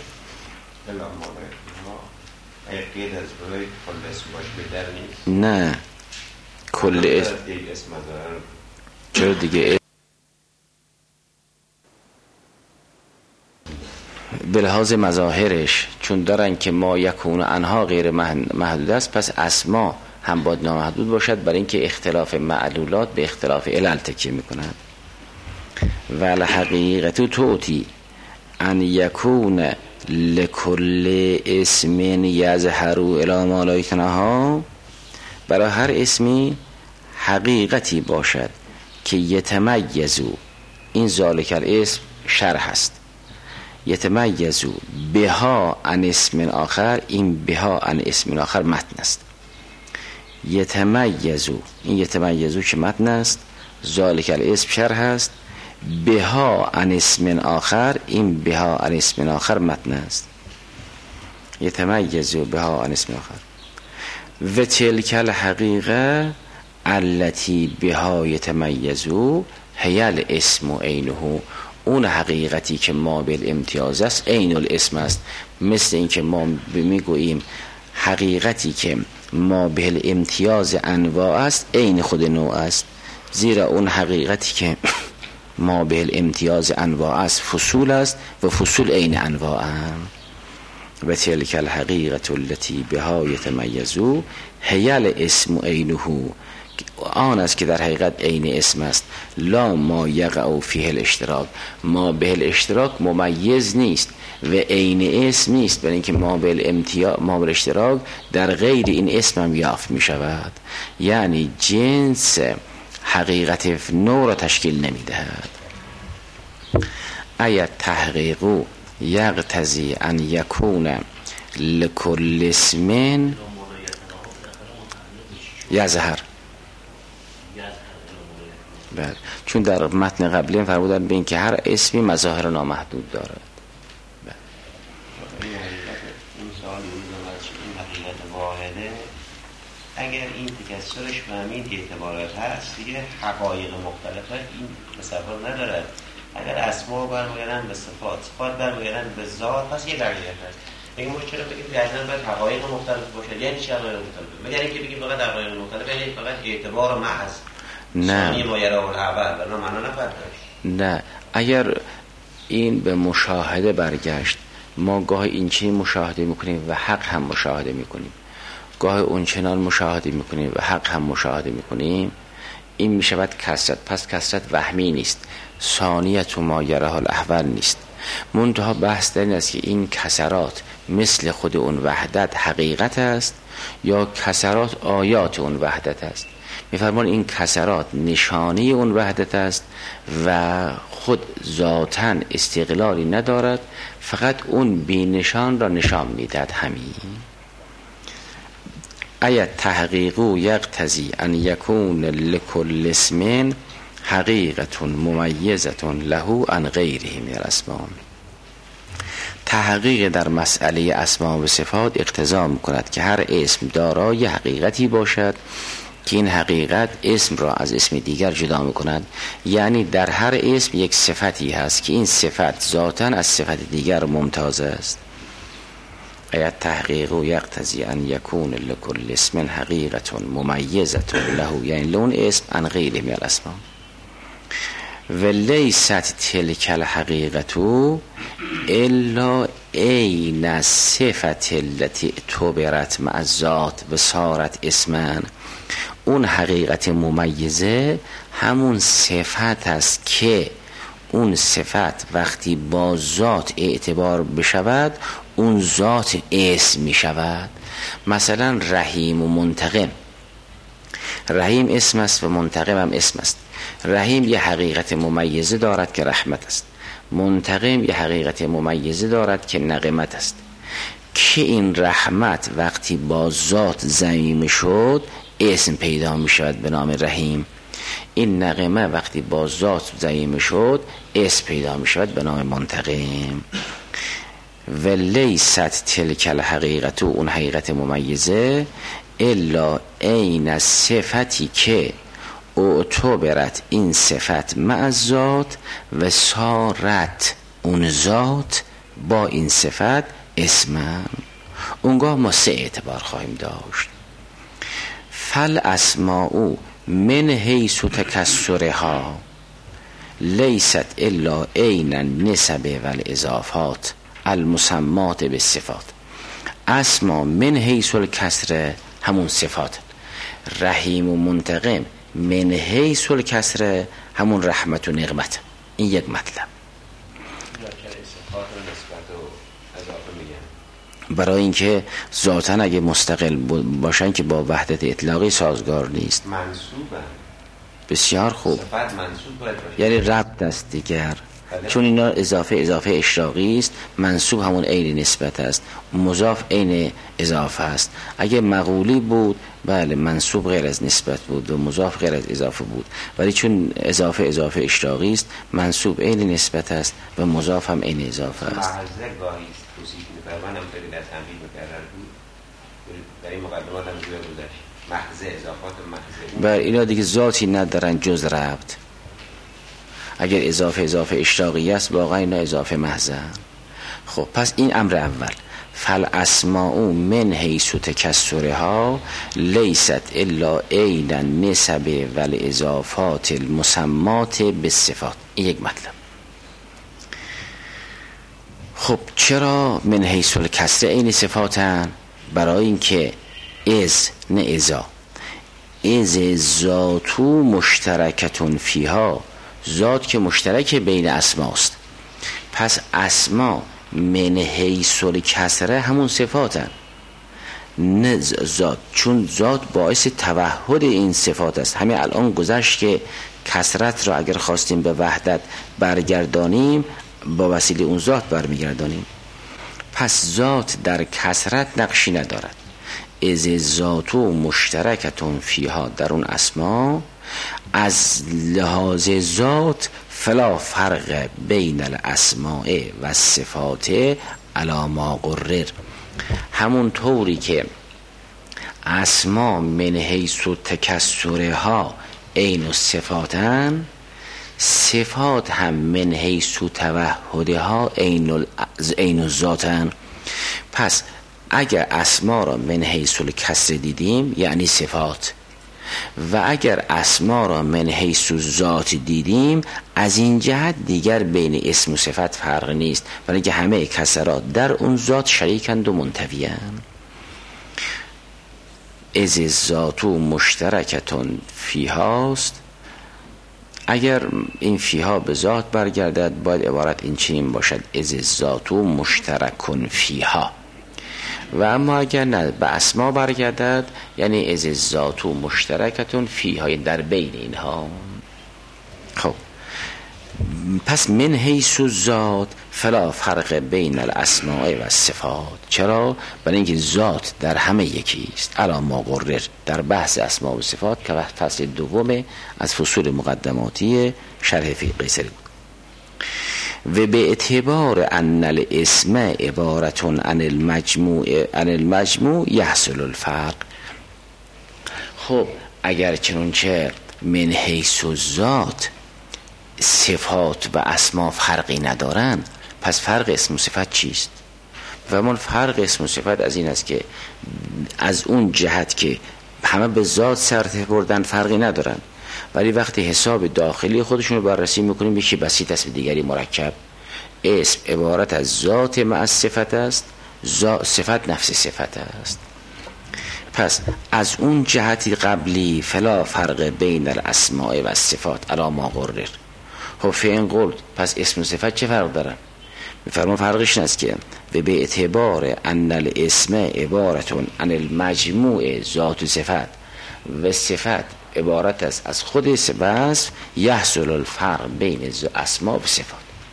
نه کل اسم چرا دیگه به لحاظ مظاهرش چون دارن که ما یکون انها غیر محدود است، پس اسما هم باید نامحدود باشد، برای اینکه اختلاف معلولات به اختلاف علل تکیه میکنند. و الحقیقت توتی ان یکون لکل اسم یظهر الی ما لا یتناها، برای هر اسمی حقیقتی باشد که یتمیزو، این ذالک الاسم شرح است، یتمیزو بها عن اسم آخر، این بها عن اسم آخر متن است. یتمیزو، این یتمیزو که متن است، ذالک الاسم شرح است، بها عن اسم آخر، این بها عن اسم آخر متن است. یتمیزو بها عن اسم آخر و تلک الحقیقه التي بها یتمیزو هی الاسم عینه، اون حقیقتی که ما بالامتیاز است عین الاسم است. مثل این که ما میگوییم حقیقتی که ما بالامتیاز انواع است عین خود نوع است، زیرا اون حقیقتی که ما بالامتیاز انواع است فصول است و فصول عین انواع هم. و تلک الحقیقة التي بها یتمیزو هی الاسم عینه، آن است که در حقیقت عین اسم است. لا ما یقع فیه الاشتراک، ما به الاشتراک ممیز نیست و عین اسم نیست، برای اینکه ما به الامتیاز ما به الاشتراک در غیر این اسم هم یافت می شود، یعنی جنس حقیقت نوع را تشکیل نمی دهد. ایت تحقیقو یقتضی ان یکون لکل اسم یظهر، بله، چون در متن قبلی فرمودن به این که هر اسمی مظاهر نامحدود دارد. این سوال این حقیقت واحده اگر این تکسرش به همین اعتبارات هست دیگه حقایق مختلفه این تصور ندارد. اگر اسما برمیگردن به صفات، صفات برمیگردن به ذات، پس یه حقیقت هست. بگیم ما چرا بگیم گردن باید حقایق مختلف باشه؟ یعنی چه حقایق مختلف؟ مگر اینکه بگیم فقط حقایق مختلف یعنی فقط اعتبار محض. نه نه، اگر این به مشاهده برگشت، ما گاه این چنین مشاهده میکنیم و حق هم مشاهده میکنیم، گاه اون چنان مشاهده میکنیم و حق هم مشاهده میکنیم، این میشود کثرت. پس کثرت وهمی نیست، ثانیت ما یره الاحول نیست. منتها بحث در این است که این کثرات مثل خود اون وحدت حقیقت است یا کثرات آیات اون وحدت است. میفرمان این کثرات نشانه اون وحدت است و خود ذاتاً استقلالی ندارد، فقط اون بی نشان را نشان میدهد. همین ایت تحقیقو یقتضی ان یکون لکل اسم حقیقت ممیزة له عن غیره من الاسماء. تحقیق در مسئله اسماء و صفات اقتضا میکند که هر اسم دارای حقیقتی باشد که این حقیقت اسم را از اسم دیگر جدا میکند، یعنی در هر اسم یک صفتی هست که این صفت ذاتاً از صفت دیگر ممتاز است. ایت تحقیق و یقتضی ان یکون لکل اسم حقیقت ممیزة له، یعنی لون اسم عن غیره من الاسماء. و لیست تلک الحقیقت الا عین صفت التي اعتبرت مع الذات و صارت اسما. اون حقیقت ممیزه همون صفت است که اون صفت وقتی با ذات اعتبار بشود اون ذات اسم می شود. مثلا رحیم و منتقم، رحیم اسم است و منتقم هم اسم است. رحیم یه حقیقت ممیزه دارد که رحمت است، منتقم یه حقیقت ممیزه دارد که نقمت است، که این رحمت وقتی با ذات ضمیم شد اسم پیدا می شود به نام رحیم. این نقمه وقتی با ذات ضمیم شد اسم پیدا می شود به نام منتقم. و لیست تلک الحقیقت، اون حقیقت ممیزه، الا عین صفتی که اعتبرت این صفت مع ذات و صارت اون ذات با این صفت اسمم. اونگاه ما سه اعتبار خواهیم داشت. فل اسماء من حیث تکسرها لیست الا عین النسب والاضافات المسمات بالصفات. اسما من حیث الکسر همون صفات، رحیم و منتقم من حیث الکسر همون رحمت و نقمت. این یک مطلب. برای اینکه ذاتاً اگه مستقل باشن که با وحدت اطلاقی سازگار نیست. منصوبه. بسیار خوب. صفت منصوب باید باشه. یعنی ربط است دیگر. چون اینا اضافه اضافه اشراقی است، منصوب همون عین نسبت است، مضاف عین اضافه است. اگه مقولی بود بله منصوب غیر از نسبت بود و مضاف غیر از اضافه بود، ولی چون اضافه اضافه اشراقی است منصوب عین نسبت است و مضاف هم عین اضافه است. محضر گاهی است توصیف می‌فرمانم خیلی در تنبیه مکرر بود در این مقدمات هم جوه گذشت. محض اضافات محض بله اینا دیگه ذاتی ندارن جز ربط. اگر اضافه اضافه اشراقی است واقعا اینا اضافه محضن. خب پس این امر اول، فل اسماء من حیث تکسرها لیست الا عین النسب والاضافات المسمات بالصفات. این یک مطلب. خب چرا من حیث الکسر عین صفاتن؟ برای اینکه از نه ازا از ذاتو مشترکتون فیها، ذات که مشترک بین اسماست، پس اسما من حیث الکسر همون صفاتن نه ذات، چون ذات باعث توحد این صفات است. همین الان گذشت که کسرت را اگر خواستیم به وحدت برگردانیم با وسیله اون ذات برمیگردانیم. پس ذات در کسرت نقشی ندارد. از ذاتو مشترکتون فیها در اون اسما، از لحاظ ذات فلا فرق بین الاسماء و صفات علی ما قرر. همون طوری که اسما من حیث تکسرها عین صفاتن، صفات هم من حیث توحدها عین الذاتن. پس اگر اسما را من حیث الکسر دیدیم یعنی صفات، و اگر اسما را من حیث ذات دیدیم از این جهت دیگر بین اسم و صفت فرق نیست، ولی که همه کسرات در اون ذات شریکند و منتویند. از ذاتو مشترکتون فیهاست. اگر این فیها به ذات برگردد باید عبارت این چنین باشد: از ذاتو مشترکون فیها. و اما اگر نه به اسما برگردد یعنی از ذاتو مشترکتون فیهای در بین اینها. خب پس من حیث ذات فلا فرق بین الاسماء و صفات. چرا؟ برای اینکه ذات در همه یکی است. علی ما قرر در بحث اسماء و صفات که فصل دوم از فصول مقدماتی شرح قیصری بود. و به اعتبار ان الاسم عبارتون عن المجموع عن المجموع یحصل الفرق. خب اگر چنانچه من حیث ذات صفات و اسما فرقی ندارن، پس فرق اسم و صفت چیست؟ و من فرق اسم و صفت از این است که از اون جهت که همه به ذات سر بردن فرقی ندارن، ولی وقتی حساب داخلی خودشون رو بررسی میکنیم یکی بسیط است به دیگری مرکب. اسم عبارت از ذات مع صفت است، صفت نفس صفت است. پس از اون جهتی قبلی فلا فرق بین الاسماء و صفات علی ما قرر. خب فین قلت پس اسم و صفت چه فرق دارن؟ میفرمان فرقش این است که و به اعتبار ان الاسم عبارتون عن المجموع ذات و صفت و صفت عبارت است از خود وصف، یحصل الفرق بین اسما و صفات.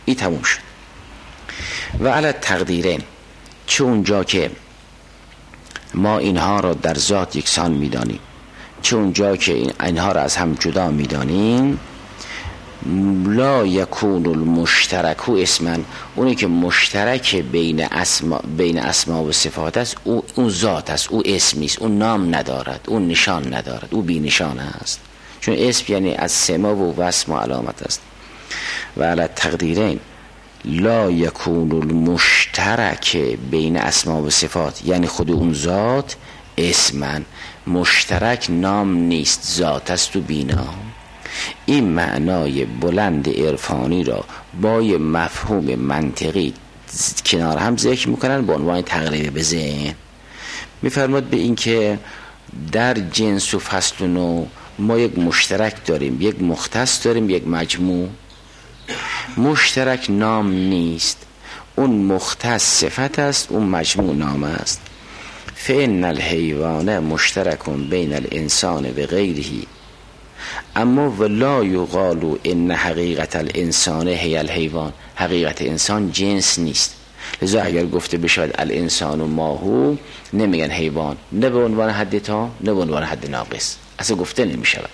این تموم شد. و علی تقدیرین، چه اونجا که ما اینها را در ذات یکسان میدانیم، چه اونجا که اینها را از هم جدا میدانیم، لا یکون المشترک اسما، اونی که مشترک بین اسما بین اسما و صفات است، او اون ذات است، او اسمی است، اون نام ندارد، اون نشان ندارد، او بی نشان است، چون اسم یعنی از سما و وصف و علامت است. و علی تقدیرین لا یکون المشترک بین اسما و صفات، یعنی خود اون ذات اسما، مشترک نام نیست، ذات است و بینام. این معنای بلند عرفانی را با یه مفهوم منطقی کنار هم ذکر میکنن به عنوان تقریب به ذهن. میفرماد به این که در جنس و فصل و نوع ما یک مشترک داریم، یک مختص داریم، یک مجموع. مشترک نام نیست، اون مختص صفت است، اون مجموع نام است. فإن الحیوان مشترک بین الانسان و غیره، اما ولا یقال ان حقیقت الانسان هی الحیوان، حقیقت انسان جنس نیست. لذا اگر گفته بشود الانسان و ماهو، نمیگن حیوان، نه به عنوان حد تام نه به عنوان حد ناقص، اصلا گفته نمیشود.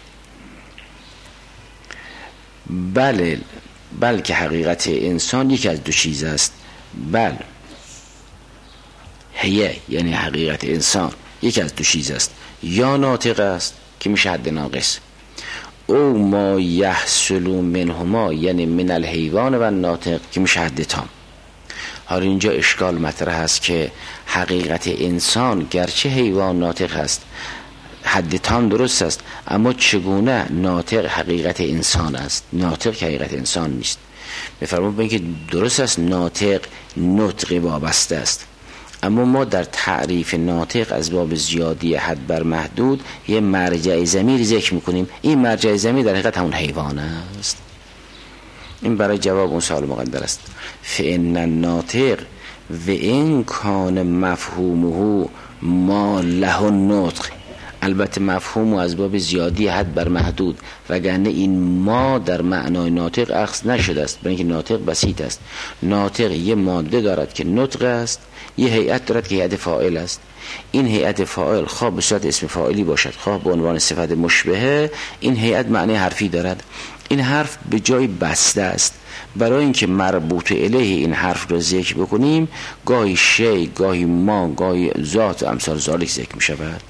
بله، بلکه حقیقت انسان یکی از دو چیز است. بل هیه یعنی حقیقت انسان یکی از دو چیز است، یا ناطق است که میشه حد ناقص، او ما یحصل منهما یعنی من الحیوان و ناطق که میشه حد تام. حالا اینجا اشکال مطرح است که حقیقت انسان گرچه حیوان ناطق است، حد تام درست است، اما چگونه ناطق حقیقت انسان است؟ ناطق که حقیقت انسان نیست. بفرمایید به اینکه درست است ناطق نطق وابسته است، اما ما در تعریف ناطق از باب زیادی حد بر محدود یه مرجع ضمیر ذکر میکنیم. این مرجع ضمیر در حقیقت همون حیوان است. این برای جواب اون سوال مقدر است. فإن الناطق و ان کان مفهومه ما له النطق، البته مفهوم از باب زیادی حد بر محدود، وگرنه این ما در معنای ناطق اخذ نشده است، برای اینکه ناطق بسیط است. ناطق یه ماده دارد که نطق است، یه هیئت دارد که هیئت فاعل است. این هیئت فاعل خواه به صورت اسم فاعلی باشد، خواه به عنوان صفت مشبهه، این هیئت معنی حرفی دارد. این حرف به جای بسته است. برای اینکه مربوط الیه این حرف را ذکر بکنیم، گاهی شی، گاهی ما، گاهی ذات و امثال ذالک ذکر می شود.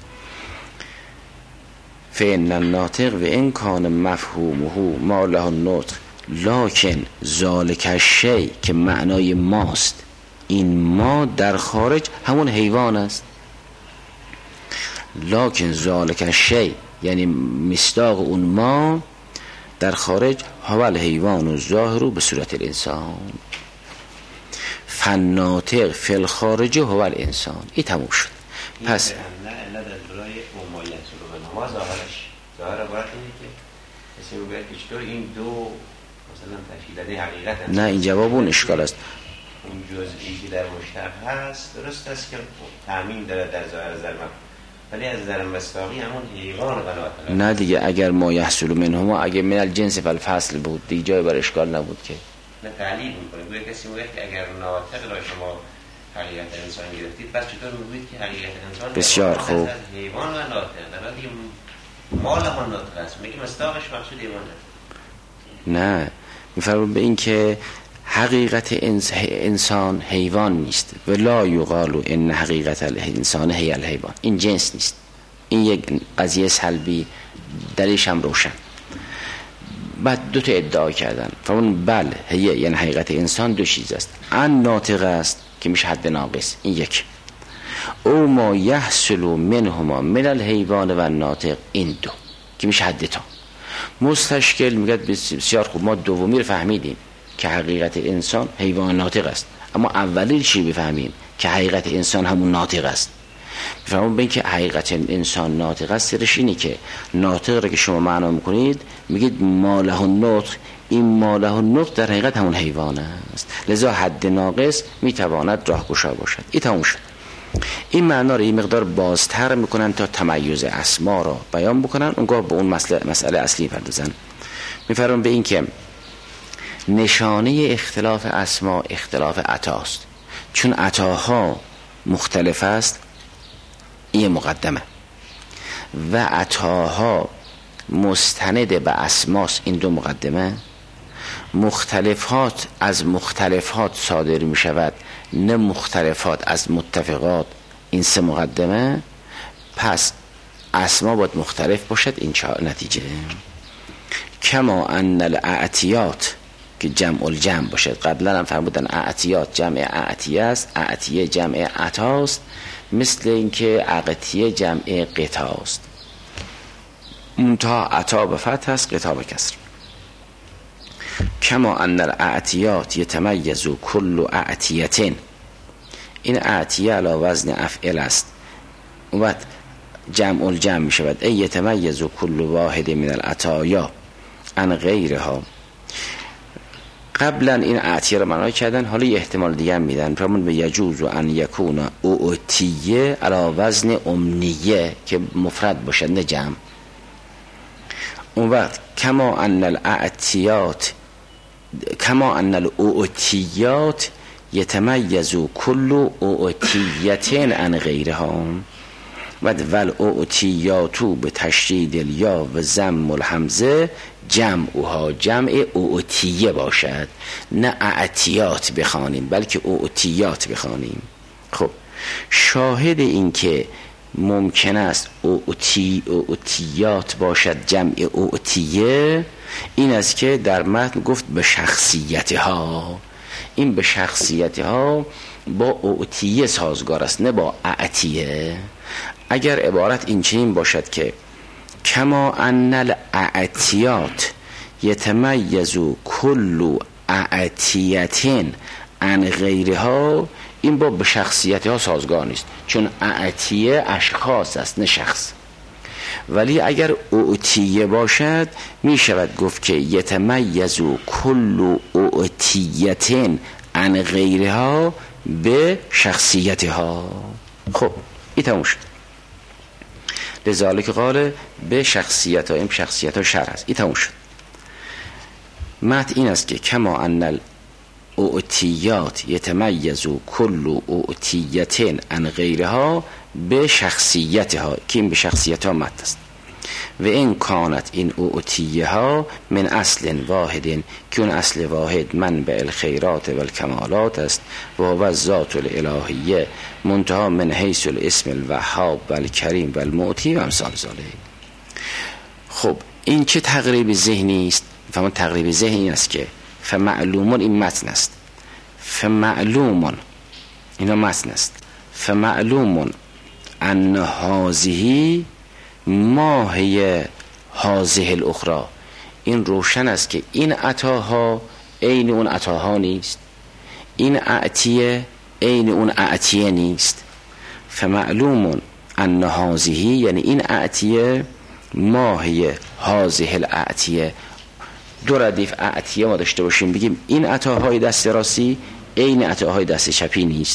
فإن الناطق و ان کان مفهومه ما له النطق لکن ذالک الشی که معنای ماست، این ما در خارج همون حیوان است. لکن ذالک الشی یعنی مصداق اون ما در خارج هو الحیوان و ظاهر به صورت الانسان. فالناطق فی الخارج هو الانسان. این تموم شد. پس ما ظاهرش ظاهر عبارت اینه که کسی رو باید که چطور این دو مثلا تشکیل ده حقیقت هست. نه، این جواب اون اشکال است. اون جزئی که در مشترک هست درست است که تأمین داره در ظاهر ظلمت، ولی از نظر مصداقی همون حیوان غلط. نه دیگه، اگر ما یحصل منهما اگه من الجنس فالفصل بود دیگه جای بر اشکال نبود که. نه تعلیل میکنه. گویا کسی میگه که اگر ناطق را شما حقیقت انسان گرفتید، پس چطور میگویید که حقیقت انسان بسیار خوب حیوان و ناطق در حالی مال هم ناطق است، میگه مصداقش مقصود حیوان نه. میفرمون به این که حقیقت انسان حیوان نیست و لا یقال ان حقیقت الانسان هی الحیوان، این جنس نیست. این یک قضیه سلبی دلیلش هم روشن. بعد دو تا ادعا کردن. فرمون بله هی یعنی حقیقت انسان دو چیز است، ان ناطق است که میشه حد ناقص، این یک، او ما یحصل منهما من الحیوان و الناطق، این دو که میشه حد تام. مستشکل میگه بسیار خوب، ما دومی رو فهمیدیم که حقیقت انسان حیوان ناطق است، اما اولی چی بفهمیم که حقیقت انسان همون ناطق است. بفهمون به این که حقیقت انسان ناطق است، سرش اینی که ناطق رو که شما معنا میکنید میگید ما له النطق، این ما له النطق در حقیقت همون حیوان است، لذا حد ناقص میتواند راهگشا باشد. این تموم شد. این معنا رو این مقدار بازتر میکنن تا تمیز اسما را بیان بکنن، اونگاه به اون مسئله, مسئله اصلی پردازن. میفرمون به این که نشانه اختلاف اسما اختلاف عطاست، چون عطاها مختلف است، این مقدمه، و عطاها مستند به اسماست، این دو مقدمه. مختلفات از مختلفات صادر می شود، نه مختلفات از متفقات، این سه مقدمه. پس اسما باید مختلف باشد، این چهار نتیجه. کما ان الاعتیات که جمع الجمع باشد، قبلا هم فرمودن اعتیات جمع اعتیه است، اعتیه جمع عطاست، مثل اینکه اعتیه جمع قطاست، منتها عطا به فتح است، قطا به کسر. کما ان الاعتیات یتمیز کل اعتیتین، این اعتیه علی وزن افعل است و جمع الجمع می شود. ای یتمیز کل واحد من العطایا عن غیرها. قبلا این اعتیه رو معنی کردن، حالا یه احتمال دیگه هم میدن، فرمون به یجوز ان یکون اوتیه علی وزن امنیه که مفرد باشد نه جمع. اون وقت کما ان الاعتیات کما ان الاوتیات یتمیز کل اوتیتین عن غیرها و ول اوتیاتو به تشدید الیا و ضم الحمزه جمعها جمع اوتیه باشد، نه اعتیات بخوانیم بلکه اوتیات بخوانیم. خب شاهد این که ممکن است اوتی اوتیات باشد جمع اوتیه این است که در متن گفت به شخصیتها، این به شخصیتها با اوتیه سازگار است نه با اعتیه. اگر عبارت این چنین باشد که کما ان الاعتیات یتمیز کل اعتیتین عن غیرها، این با به شخصیتها سازگار نیست، چون اعتیه اشخاص است نه شخص. ولی اگر اوتیه باشد می شود گفت که یتمیز کل اوتیتین عن غیرها به شخصیتها. خب این تموم شد. لذالک قال به شخصیت ها، این شخصیت ها شرح است. این تموم شد. متن این است که کما ان الاوتیات یتمیز کل اوتیتین عن غیرها به شخصیتها، که این به شخصیت ها متن است. و این کانت این اوتیه ها من اصل واحد، که اون اصل واحد منبع الخیرات و الکمالات است و هو الذات الالهیه منتها من حیث الاسم الوهاب و الکریم و المعطی و امثال ذالک. خب این چه تقریب ذهنی است؟ فهم تقریب ذهنی است که فمعلومون این متن است، فمعلومون اینا متن است، فمعلومون ان هذه ما هی هذه الاخرى، این روشن است که این عطاها عین اون عطاها نیست، این اعتیه عین اون اعتیه نیست. فمعلوم ان هذه یعنی این اعتیه ما هی هذه الاعتیه، دو ردیف اعتیه ما داشته باشیم بگیم این عطاهای دست راستی عین عطاهای دست چپی نیست.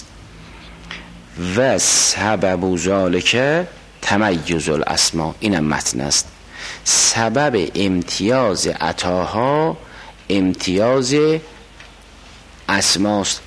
و سبب ذالک تمیز الاسما، اینم متن است. سبب امتیاز عطاها امتیاز اسماست.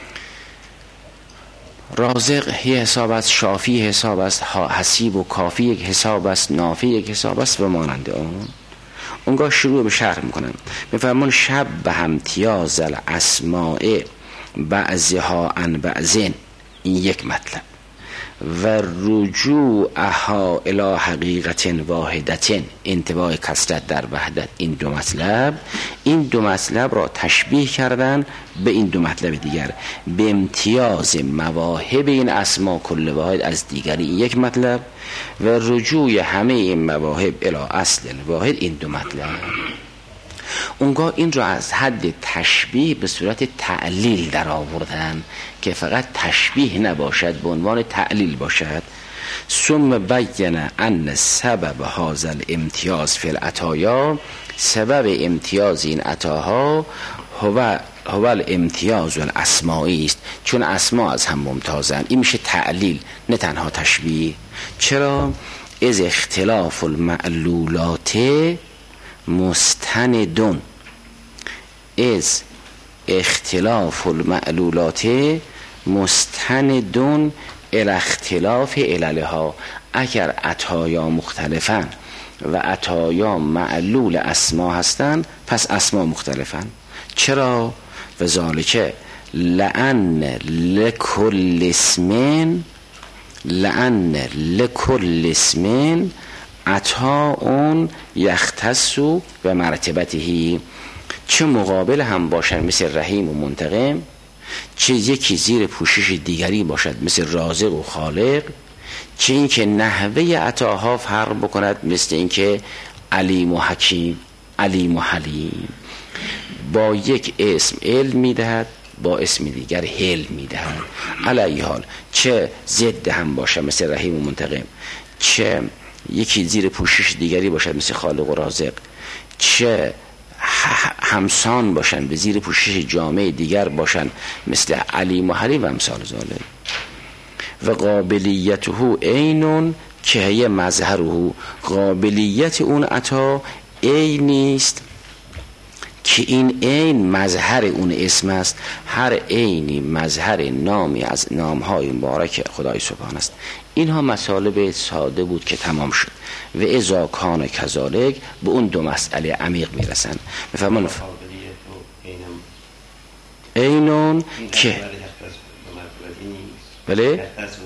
رازق یه حساب است، شافی حساب است، حسیب و کافی یک حساب است، نافی یک حساب است و مانند اون. اونگاه شروع به شرح میکنن، میفرمون شب به امتیاز الاسماء بعضها عن بعضین، این یک مطلب. و رجوعها الى حقیقت واحدت، انتباه کثرت در وحدت، این دو مطلب این دو مطلب را تشبیه کردن به این دو مطلب دیگر به امتیاز مواهب این اسما کل واحد از دیگری، این یک مطلب. و رجوع همه این مواهب الى اصل واحد، این دو مطلب. اونگاه این رو از حد تشبیه به صورت تعلیل در آوردن که فقط تشبیه نباشد، به عنوان تعلیل باشد. ثم بین ان سبب هذا الامتیاز فی العطایا، سبب امتیاز این عطاها هو هو الامتیاز الاسمائی است، چون اسما از هم ممتازند. این میشه تعلیل نه تنها تشبیه. چرا؟ از اختلاف المعلولات مستندون، از اختلاف المعلولات مستندون الی اختلاف عللها. اگر عطایا مختلفن و عطایا معلول اسما هستن پس اسما مختلفن. چرا؟ و ذالک لأن لکل اسمین لأن لکل اسمین عطاء یختص به مرتبته. چه مقابل هم باشن مثل رحیم و منتقم، چه یکی زیر پوشش دیگری باشد مثل رازق و خالق، چه اینکه نحوه عطاها فرق بکند مثل اینکه علیم و حکیم، علیم و حلیم. با یک اسم علم میدهد، با اسم دیگر حلم میدهد. علیه حال چه ضد هم باشه مثل رحیم و منتقم، چه یکی زیر پوشش دیگری باشد مثل خالق و رازق، چه همسان باشن به زیر پوشش جامعه دیگر باشن مثل علیم و حلیم و امثال ذالک. و قابلیته عینون که هی مظهره، قابلیت اون عطا عینی است که این عین مظهر اون اسم است. هر عینی مظهر نامی از نامهای مبارک خدای سبحان است. اینها مطالب ساده بود که تمام شد. و اذا کان کذالک به اون دو مسئله عمیق میرسن. بفرمان عینون که بله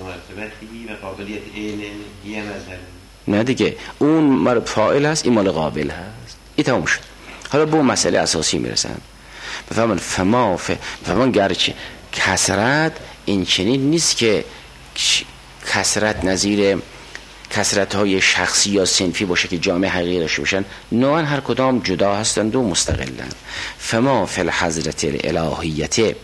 نه دیگه اون مال فاعل هست، این مال قابل هست. این تمام شد. حالا به اون مسئله اساسی میرسن. بفرمان فما ف... بفرمان گرچه کسرت این چنین نیست که کسرت نظیر کسرت های شخصی یا صنفی باشه که جامعه حقیقی داشته باشن. نوعا هر کدام جدا هستند و مستقلند. فما فی الحضرت الالهیت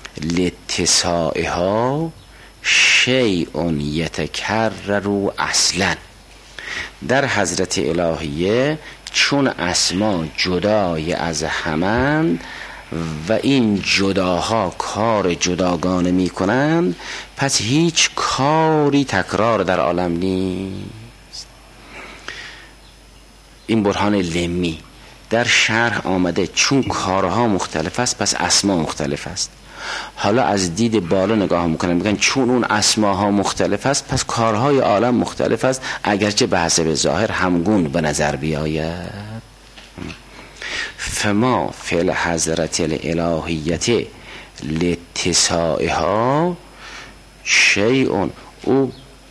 لاتساعها شیء یتکرر اصلا. در حضرت الهیه چون اسما جدای از همند و این جداها کار جداگانه می کنند، پس هیچ کاری تکرار در عالم نیست. این برهان لمی در شرح آمده چون کارها مختلف است پس اسما مختلف است. حالا از دید بالا نگاه میکنن میگن چون اون اسماها مختلف است پس کارهای عالم مختلف است، اگرچه به حسب ظاهر همگون به نظر بیاید. فما فی الحضرت الالهیت لاتساعها شیء، او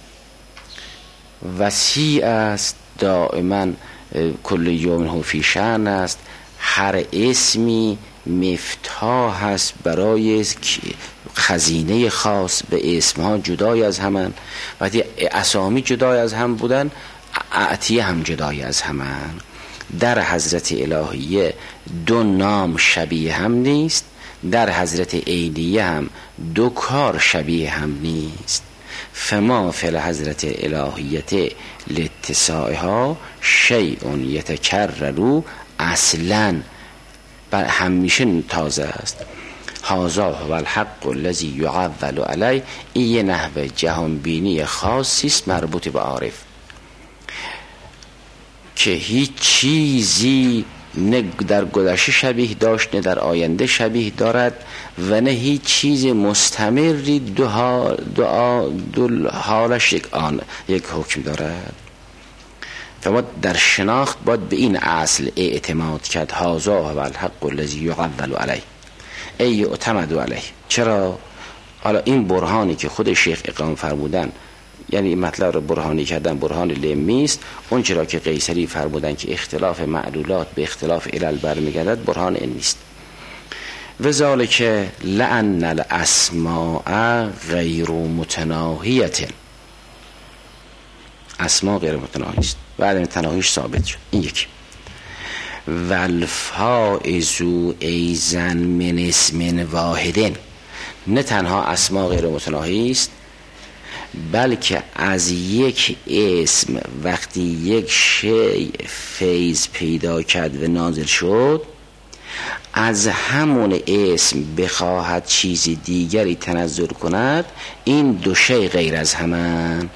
وسیع است، دائما کل یوم هو فی شأن است. هر اسمی مفتاح هست برای خزینه خاص. به اسمها جدای از همن، وقتی اسامی جدای از هم بودن اعطیه هم جدای از همن. در حضرت الهیه دو نام شبیه هم نیست، در حضرت عینیه هم دو کار شبیه هم نیست. فما فی الحضرت الهیت لاتساعها شیء یتکرر اصلا، همیشه تازه است. هذا هو الحق الذی یعول علی. این یه نحو جهانبینی خاصی است مربوط به عارف که هیچ چیزی نه در گذشته شبیه داشت نه در آینده شبیه دارد و نه هیچ چیز مستمری دو, حال دو, دو حالش یک آن یک حکم دارد. فما در شناخت باید به این اصل اعتماد کرد. هذا هو الحق الذی یعول علیه ای یعتمد علیه. چرا؟ حالا این برهانی که خود شیخ اقامه فرمودن، یعنی مطلب رو برهانی کردن، برهان لمی است. اون چرا که قیصری فرمودن که اختلاف معلولات به اختلاف علل برمیگردد، برهان این نیست. و ذالک لأن الاسماء غیر متناهیه، اسما غیر متناهی است و عدم تناهیش ثابت شد. این یکی. والفائز ایزن من اسم واحدن، نه تنها اسما غیر متناهی است بلکه از یک اسم وقتی یک شیء فیض پیدا کرد و نازل شد، از همون اسم بخواهد چیز دیگری تنزل کند، این دو شیء غیر از همان.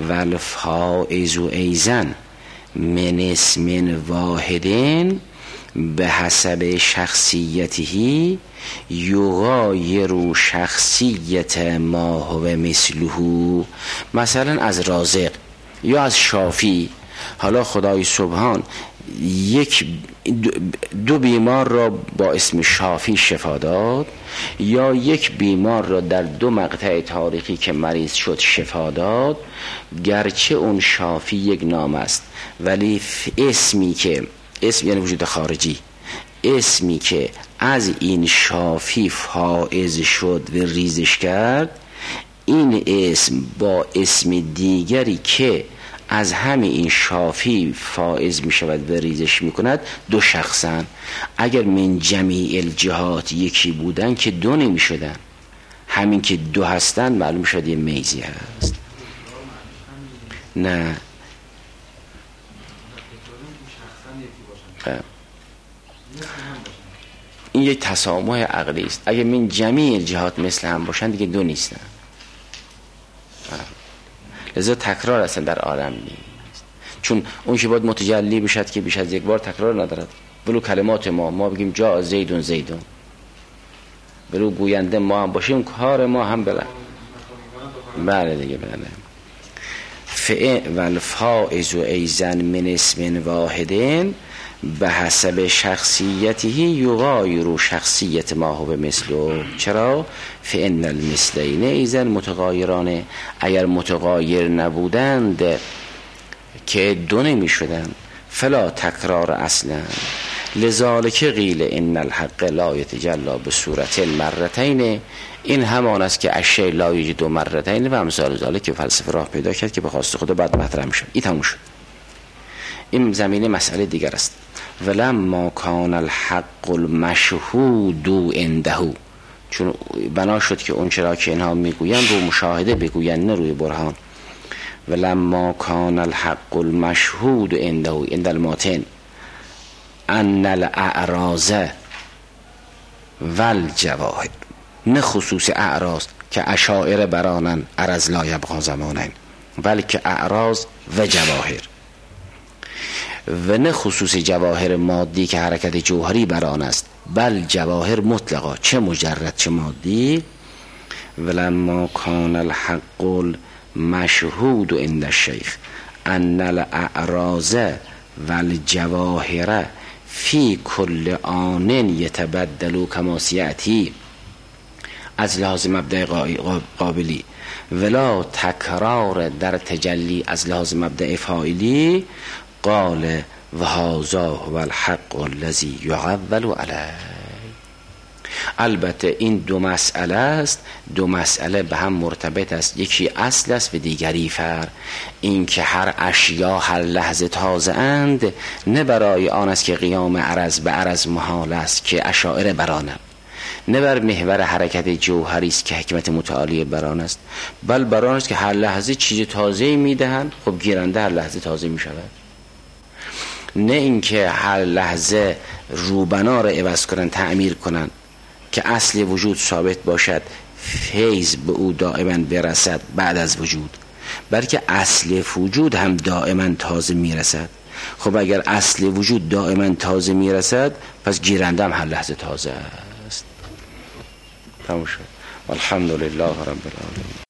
والفائز ایزن من اسم واحدن به حسب شخصیته یغایر شخصیت ما هو مثله. مثلا از رازق یا از شافی، حالا خدای سبحان یک دو بیمار را با اسم شافی شفا داد، یا یک بیمار را در دو مقطع تاریخی که مریض شد شفا داد، گرچه اون شافی یک نام است ولی اسمی که اسم یعنی وجود خارجی، اسمی که از این شافی فائز شد و ریزش کرد، این اسم با اسم دیگری که از همه این شافی فائز می شود و ریزش می کند دو شخصن. اگر من جمیع الجهات یکی بودن که دو نمی شدن، همین که دو هستن معلوم شد یه میزی هست. نه این یک تسامح عقلی است. اگر من جمیع الجهات مثل هم باشن دیگه دو نیستن، لذا تکرار اصلا در عالم نیست. چون اون که باید متجلی بشد که بیش از یک بار تکرار ندارد. ولو کلمات ما ما بگیم جا زیدون زیدون، ولو گوینده ما هم باشیم کار ما هم بله بله دیگه بله. فعل و الفائز و ایزن من اسم واحدین به حسب شخصیته یغایر شخصیت ما هو مثله. چرا؟ فإن المثلین ایزن متغایرانه، اگر متغایر نبودند که دو نمی شدن فلا تکرار اصلا. لذالک قیل ان الحق لا یتجلی به صورت المرتین. این همان است که اشیاء لا یوجد دو مرتین و امثال ذالک که فلسفه راه پیدا کرد که به خواست خدا بعد مطرح میشد. این تموم شد. این زمینه مسئله دیگر است. ولما کان الحق المشهود عنده، چون بنا شد که اون چرا که اینها میگوین رو مشاهده بگوین نه روی برهان. ولما کان الحق المشهود عنده عند الماتن ان الاعراض والجواهر، نه خصوص اعراض که اشاعره برانن عرض لا یبقا زمانن، بلکه اعراض و جواهر، و نه خصوص جواهر مادی که حرکت جوهری بران است، بل جواهر مطلقا چه مجرد چه مادی. ولما کان الحق المشهود عند الشیخ ان الاعراض والجواهر فی کل آن یتبدلوا کما سیأتی، از لحاظ مبدأ قابلی، ولا تکرار در تجلی از لحاظ مبدأ فاعلی. قال و هذا هو الحق الذی یعول علیه. البته این دو مسئله است، دو مسئله به هم مرتبط است، یکی اصل است و دیگری فرع. این که هر اشیا هر لحظه تازه اند نه برای آن است که قیام عرض به عرض محال است که اشاعره برانند، نه بر محور حرکت جوهری است که حکمت متعالی بران است، بل بران است که هر لحظه چیز تازه میدهند. خب گیرنده هر لحظه تازه میشود، نه اینکه هر لحظه روبنا را عوض کنن تعمیر کنن که اصل وجود ثابت باشد، فیض به او دائما برسد بعد از وجود، بلکه اصل وجود هم دائما تازه میرسد. خب اگر اصل وجود دائما تازه میرسد پس گیرنده هم هر لحظه تازه است. تمام شد. الحمدلله رب العالمین.